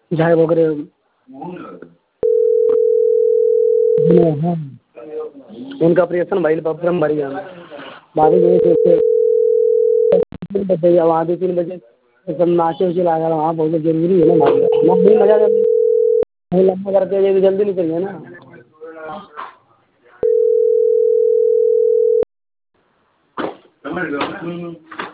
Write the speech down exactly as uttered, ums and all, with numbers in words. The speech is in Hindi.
झाय वगैरह हाँ उनका ऑपरेशन भइल बा एकदम बढ़िया अब आधे तीन बजे सब नाचे उचे लागल वहाँ बहुत जरूरी है ना करके ये जल्दी निकल ना